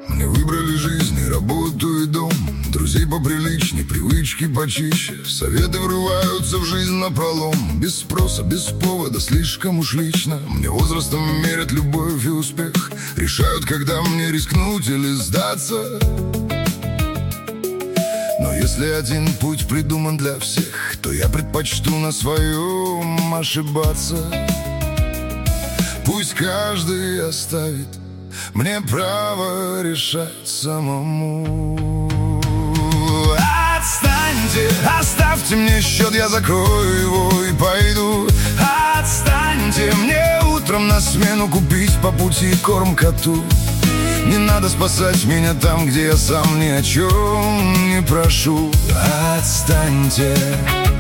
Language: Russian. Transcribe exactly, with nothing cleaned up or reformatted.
Мне выбрали жизнь и работу и дом, друзей поприличней, привычки почище. Советы врываются в жизнь напролом, без спроса, без повода, слишком уж лично. Мне возрастом мерят любовь и успех, решают, когда мне рискнуть или сдаться. Но если один путь придуман для всех, то я предпочту на своем ошибаться. Пусть каждый оставит мне право решать самому. Отстаньте, оставьте мне счет, я закрою его и пойду. Отстаньте, мне утром на смену купить по пути корм коту. Не надо спасать меня там, где я сам ни о чем не прошу. Отстаньте.